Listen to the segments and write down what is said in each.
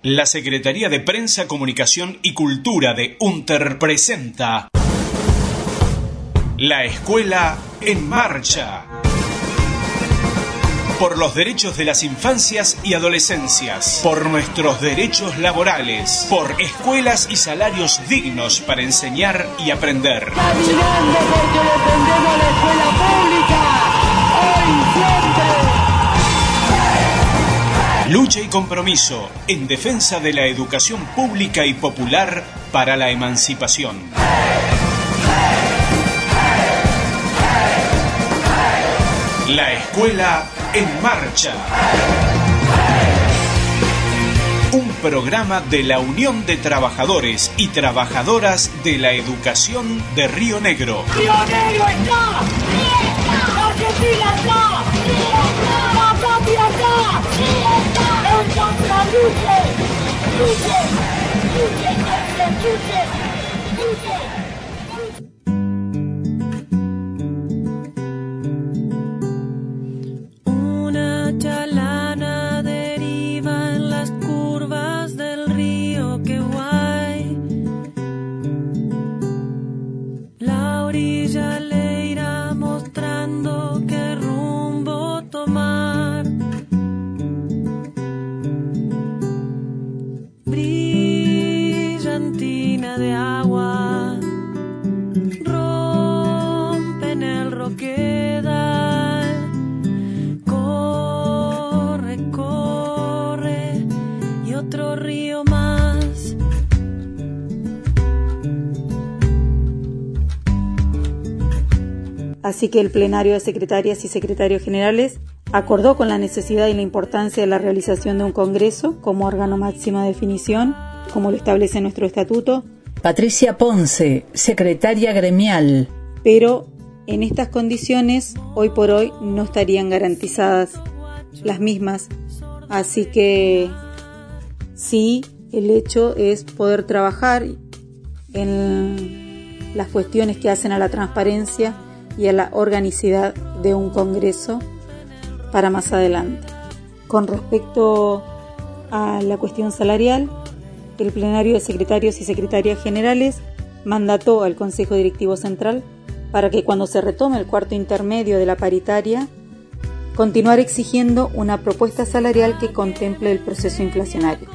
La Secretaría de Prensa, Comunicación y Cultura de UNTER presenta La Escuela en Marcha. Por los derechos de las infancias y adolescencias, por nuestros derechos laborales, por escuelas y salarios dignos para enseñar y aprender. Caminando porque defendemos la escuela pública, hoy siempre. Lucha y compromiso en defensa de la educación pública y popular para la emancipación. La Escuela en Marcha. Un programa de la Unión de Trabajadores y Trabajadoras de la Educación de Río Negro. ¡Río Negro está! ¡Argentina está! ¡La patria está! ¡Entonces luche! ¡Luche! ¡Luche! ¡Luche! Una chalana deriva en las curvas del río Queguay. La orilla le irá mostrando qué rumbo tomar. Brillantina de agua rompe en el roquedal. Corre, corre y otro río más. Así que el plenario de secretarias y secretarios generales acordó con la necesidad y la importancia de la realización de un congreso como órgano máximo de definición, como lo establece nuestro estatuto. Patricia Ponce, secretaria gremial. Pero en estas condiciones, hoy por hoy, no estarían garantizadas las mismas. Así que sí, el hecho es poder trabajar en las cuestiones que hacen a la transparencia y a la organicidad de un congreso para más adelante. Con respecto a la cuestión salarial, el plenario de secretarios y secretarias generales mandató al Consejo Directivo Central para que cuando se retome el cuarto intermedio de la paritaria, continuar exigiendo una propuesta salarial que contemple el proceso inflacionario.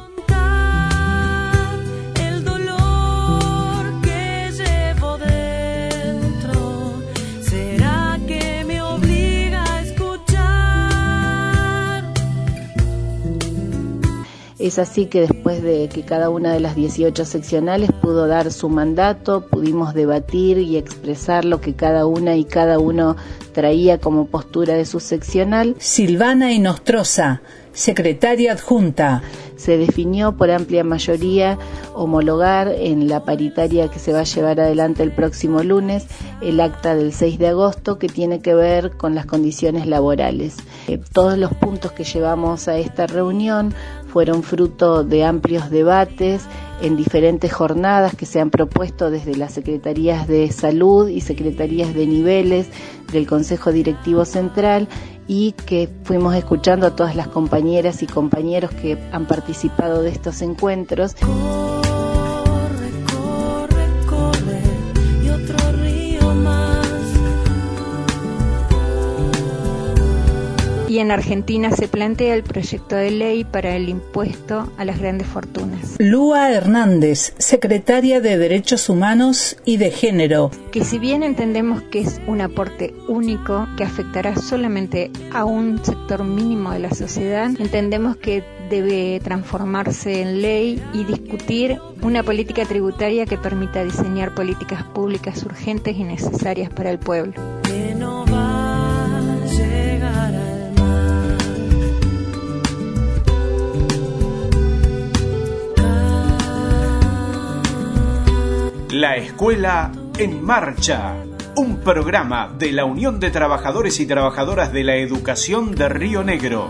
Es así que después de que cada una de las 18 seccionales pudo dar su mandato, pudimos debatir y expresar lo que cada una y cada uno traía como postura de su seccional. Silvana Inostroza, secretaria adjunta. Se definió por amplia mayoría homologar en la paritaria que se va a llevar adelante el próximo lunes el acta del 6 de agosto que tiene que ver con las condiciones laborales. Todos los puntos que llevamos a esta reunión fueron fruto de amplios debates en diferentes jornadas que se han propuesto desde las Secretarías de Salud y Secretarías de Niveles del Consejo Directivo Central y que fuimos escuchando a todas las compañeras y compañeros que han participado de estos encuentros. Corre, corre, corre y otro río más. Y en Argentina se plantea el proyecto de ley para el impuesto a las grandes fortunas. Lua Hernández, secretaria de Derechos Humanos y de Género. Que si bien entendemos que es un aporte único que afectará solamente a un sector mínimo de la sociedad, entendemos que debe transformarse en ley y discutir una política tributaria que permita diseñar políticas públicas urgentes y necesarias para el pueblo. Que no va a llegar al La Escuela en Marcha. Un programa de la Unión de Trabajadores y Trabajadoras de la Educación de Río Negro.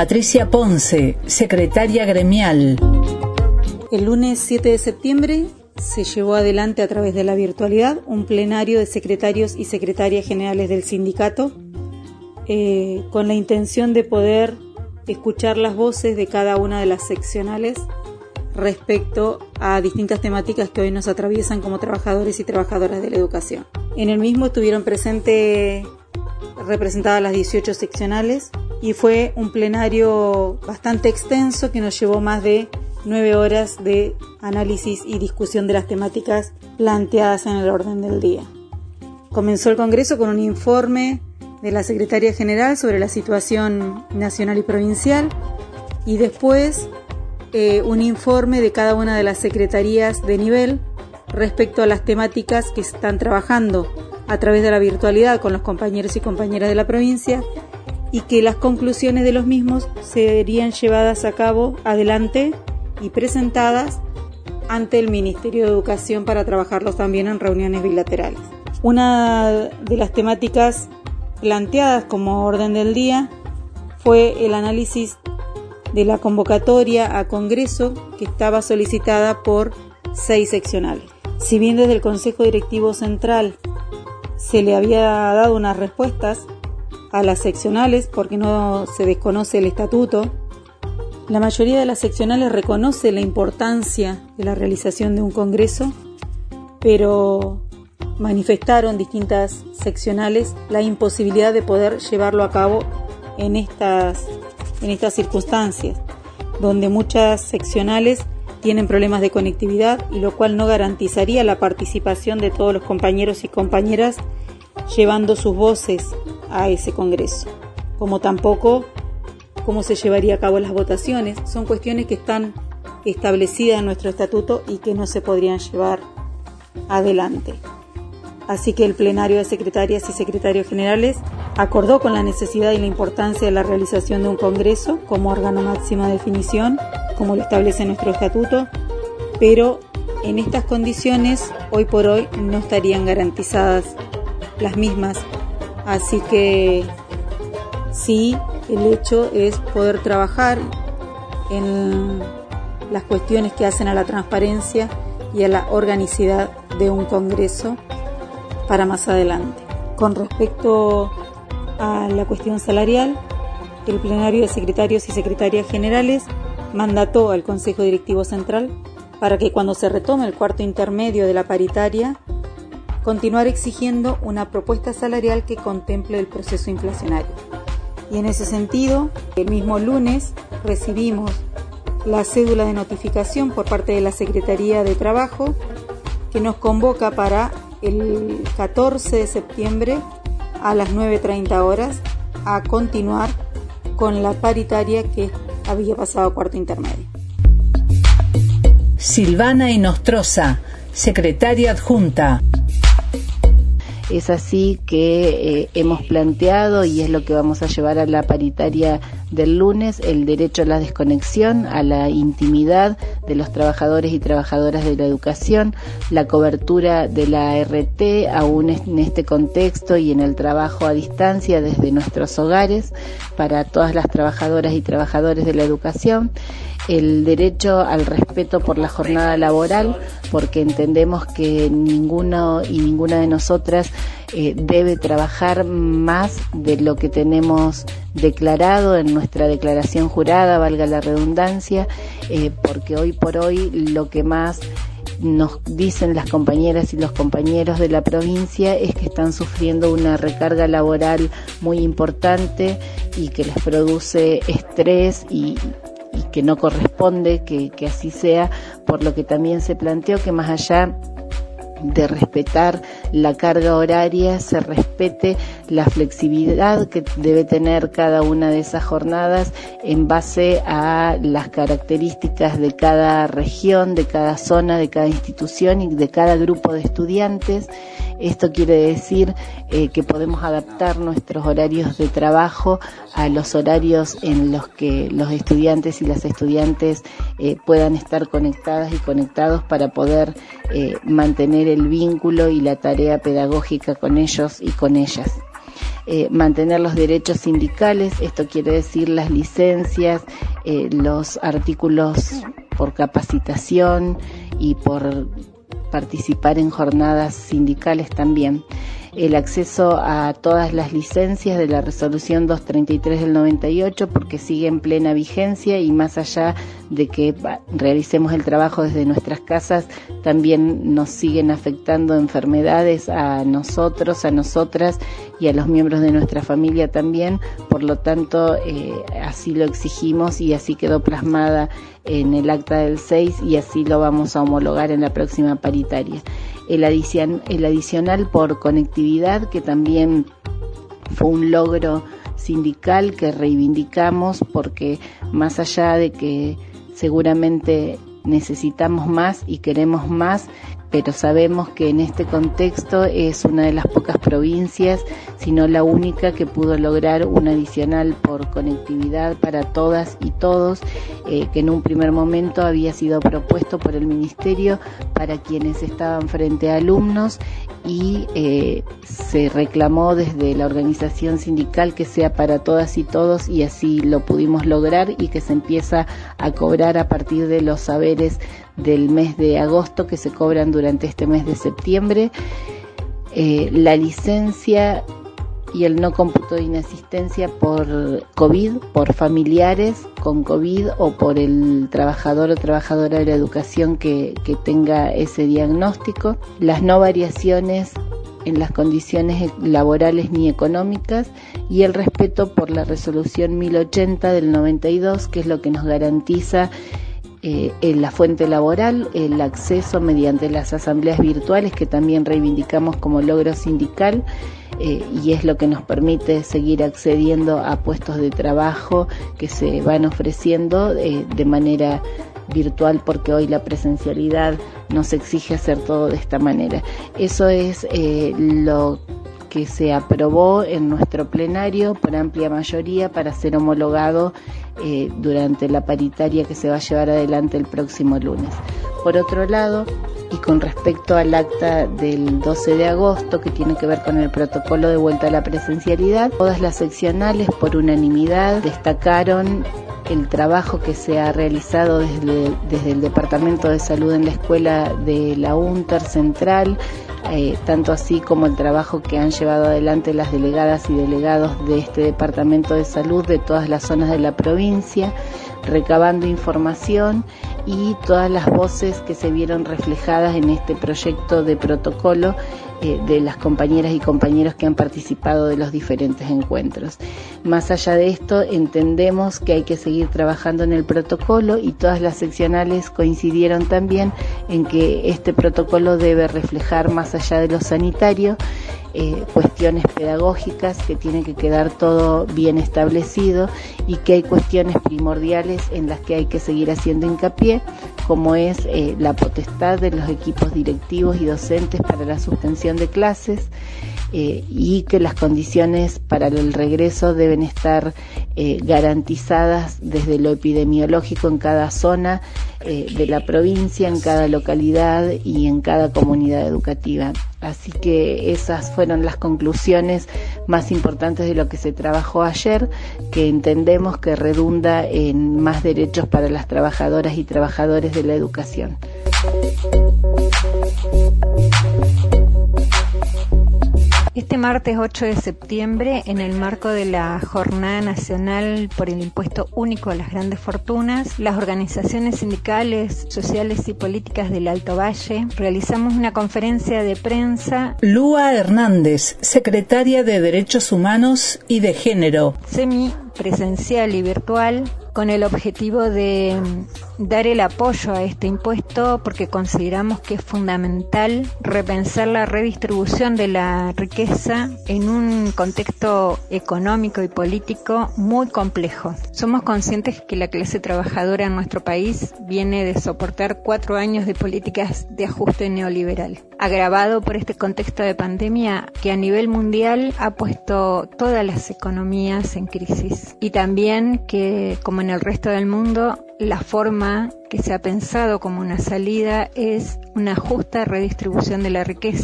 Patricia Ponce, secretaria gremial. El lunes 7 de septiembre se llevó adelante a través de la virtualidad un plenario de secretarios y secretarias generales del sindicato con la intención de poder escuchar las voces de cada una de las seccionales respecto a distintas temáticas que hoy nos atraviesan como trabajadores y trabajadoras de la educación. En el mismo estuvieron representadas las 18 seccionales y fue un plenario bastante extenso que nos llevó más de 9 horas de análisis y discusión de las temáticas planteadas en el orden del día. Comenzó el Congreso con un informe de la Secretaría General sobre la situación nacional y provincial y después un informe de cada una de las secretarías de nivel respecto a las temáticas que están trabajando a través de la virtualidad con los compañeros y compañeras de la provincia y que las conclusiones de los mismos serían llevadas a cabo adelante y presentadas ante el Ministerio de Educación para trabajarlos también en reuniones bilaterales. Una de las temáticas planteadas como orden del día fue el análisis de la convocatoria a Congreso que estaba solicitada por 6 seccionales. Si bien desde el Consejo Directivo Central se le había dado unas respuestas a las seccionales porque no se desconoce el estatuto, la mayoría de las seccionales reconoce la importancia de la realización de un Congreso, pero manifestaron distintas seccionales la imposibilidad de poder llevarlo a cabo en estas circunstancias, donde muchas seccionales tienen problemas de conectividad y lo cual no garantizaría la participación de todos los compañeros y compañeras llevando sus voces a ese Congreso, como tampoco cómo se llevaría a cabo las votaciones. Son cuestiones que están establecidas en nuestro estatuto y que no se podrían llevar adelante. Así que el plenario de secretarias y secretarios generales acordó con la necesidad y la importancia de la realización de un Congreso como órgano máximo de definición, como lo establece nuestro estatuto, pero en estas condiciones hoy por hoy no estarían garantizadas las mismas. Así que sí, el hecho es poder trabajar en las cuestiones que hacen a la transparencia y a la organicidad de un Congreso para más adelante. Con respecto a la cuestión salarial, el plenario de secretarios y secretarias generales mandató al Consejo Directivo Central para que cuando se retome el cuarto intermedio de la paritaria, continuar exigiendo una propuesta salarial que contemple el proceso inflacionario. Y en ese sentido, el mismo lunes recibimos la cédula de notificación por parte de la Secretaría de Trabajo que nos convoca para el 14 de septiembre a las 9:30 horas a continuar con la paritaria que había pasado a cuarto intermedio. Silvana Inostroza, secretaria adjunta. Es así que hemos planteado, y es lo que vamos a llevar a la paritaria del lunes, el derecho a la desconexión, a la intimidad de los trabajadores y trabajadoras de la educación, la cobertura de la RT, aún en este contexto y en el trabajo a distancia desde nuestros hogares para todas las trabajadoras y trabajadores de la educación, el derecho al respeto por la jornada laboral, porque entendemos que ninguno y ninguna de nosotras debe trabajar más de lo que tenemos declarado en nuestra declaración jurada, valga la redundancia, porque hoy por hoy lo que más nos dicen las compañeras y los compañeros de la provincia es que están sufriendo una recarga laboral muy importante y que les produce estrés y que no corresponde que así sea, por lo que también se planteó que más allá de respetar la carga horaria, se respete la flexibilidad que debe tener cada una de esas jornadas en base a las características de cada región, de cada zona, de cada institución y de cada grupo de estudiantes. Esto quiere decir que podemos adaptar nuestros horarios de trabajo a los horarios en los que los estudiantes y las estudiantes puedan estar conectadas y conectados para poder mantener el vínculo y la tarea pedagógica con ellos y con ellas. Mantener los derechos sindicales, esto quiere decir las licencias, los artículos por capacitación y por participar en jornadas sindicales también. El acceso a todas las licencias de la resolución 233 del 98, porque sigue en plena vigencia, y más allá de que realicemos el trabajo desde nuestras casas, también nos siguen afectando enfermedades a nosotros, a nosotras y a los miembros de nuestra familia también. Por lo tanto, así lo exigimos y así quedó plasmada en el acta del 6 y así lo vamos a homologar en la próxima paritaria. El adicional por conectividad, que también fue un logro sindical que reivindicamos, porque más allá de que seguramente necesitamos más y queremos más, pero sabemos que en este contexto es una de las pocas provincias, si no la única, que pudo lograr un adicional por conectividad para todas y todos, que en un primer momento había sido propuesto por el Ministerio para quienes estaban frente a alumnos, y se reclamó desde la organización sindical que sea para todas y todos, y así lo pudimos lograr, y que se empieza a cobrar a partir de los saberes del mes de agosto, que se cobran durante este mes de septiembre. La licencia y el no cómputo de inasistencia por COVID, por familiares con COVID o por el trabajador o trabajadora de la educación que tenga ese diagnóstico. Las no variaciones en las condiciones laborales ni económicas, y el respeto por la resolución 1080 del 92, que es lo que nos garantiza en la fuente laboral, el acceso mediante las asambleas virtuales, que también reivindicamos como logro sindical, y es lo que nos permite seguir accediendo a puestos de trabajo que se van ofreciendo de manera virtual, porque hoy la presencialidad nos exige hacer todo de esta manera. Eso es lo que se aprobó en nuestro plenario por amplia mayoría para ser homologado durante la paritaria que se va a llevar adelante el próximo lunes. Por otro lado, y con respecto al acta del 12 de agosto, que tiene que ver con el protocolo de vuelta a la presencialidad, todas las seccionales por unanimidad destacaron el trabajo que se ha realizado desde el Departamento de Salud en la escuela de la UNTER Central, tanto así como el trabajo que han llevado adelante las delegadas y delegados de este Departamento de Salud de todas las zonas de la provincia, recabando información, y todas las voces que se vieron reflejadas en este proyecto de protocolo de las compañeras y compañeros que han participado de los diferentes encuentros. Más allá de esto, entendemos que hay que seguir trabajando en el protocolo, y todas las seccionales coincidieron también en que este protocolo debe reflejar, más allá de lo sanitario, cuestiones pedagógicas, que tiene que quedar todo bien establecido, y que hay cuestiones primordiales en las que hay que seguir haciendo hincapié, como es la potestad de los equipos directivos y docentes para la suspensión de clases, y que las condiciones para el regreso deben estar garantizadas desde lo epidemiológico en cada zona de la provincia, en cada localidad y en cada comunidad educativa. Así que esas fueron las conclusiones más importantes de lo que se trabajó ayer, que entendemos que redunda en más derechos para las trabajadoras y trabajadores de la educación. Este martes 8 de septiembre, en el marco de la Jornada Nacional por el Impuesto Único a las Grandes Fortunas, las organizaciones sindicales, sociales y políticas del Alto Valle realizamos una conferencia de prensa. Lua Hernández, secretaria de Derechos Humanos y de Género. Semipresencial y virtual, con el objetivo de dar el apoyo a este impuesto, porque consideramos que es fundamental repensar la redistribución de la riqueza en un contexto económico y político muy complejo. Somos conscientes que la clase trabajadora en nuestro país viene de soportar 4 años de políticas de ajuste neoliberal, agravado por este contexto de pandemia que a nivel mundial ha puesto todas las economías en crisis, y también que, como en el resto del mundo, la forma que se ha pensado como una salida es una justa redistribución de la riqueza,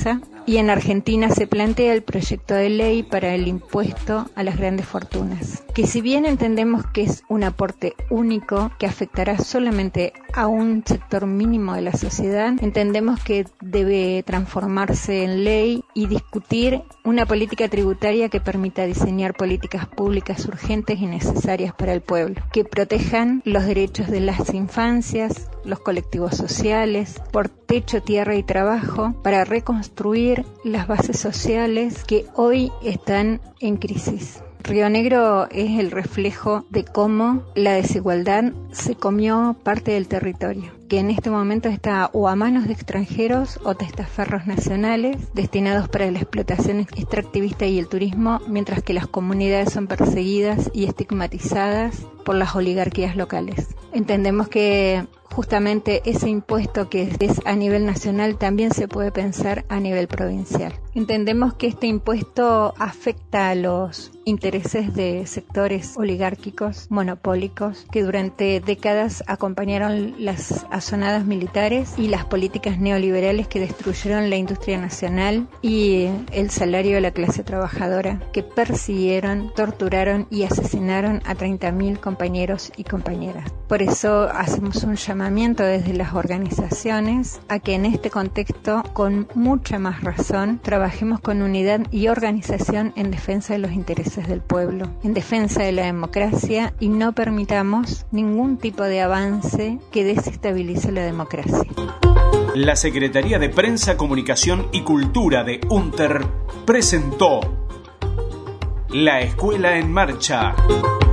Y en Argentina se plantea el proyecto de ley para el impuesto a las grandes fortunas, que si bien entendemos que es un aporte único que afectará solamente a un sector mínimo de la sociedad, entendemos que debe transformarse en ley y discutir una política tributaria que permita diseñar políticas públicas urgentes y necesarias para el pueblo, que protejan los derechos de las infancias, los colectivos sociales, por techo, tierra y trabajo, para reconstruir las bases sociales que hoy están en crisis. Río Negro es el reflejo de cómo la desigualdad se comió parte del territorio, que en este momento está o a manos de extranjeros o testaferros nacionales destinados para la explotación extractivista y el turismo, mientras que las comunidades son perseguidas y estigmatizadas por las oligarquías locales. Entendemos que justamente ese impuesto que es a nivel nacional también se puede pensar a nivel provincial. Entendemos que este impuesto afecta a los intereses de sectores oligárquicos, monopólicos, que durante décadas acompañaron las azonadas militares y las políticas neoliberales que destruyeron la industria nacional y el salario de la clase trabajadora, que persiguieron, torturaron y asesinaron a 30.000 compañeros y compañeras. Por eso hacemos un llamamiento desde las organizaciones a que en este contexto, con mucha más razón, trabajemos con unidad y organización en defensa de los intereses del pueblo, en defensa de la democracia, y no permitamos ningún tipo de avance que desestabilice la democracia. La Secretaría de Prensa, Comunicación y Cultura de UNTER presentó La Escuela en Marcha.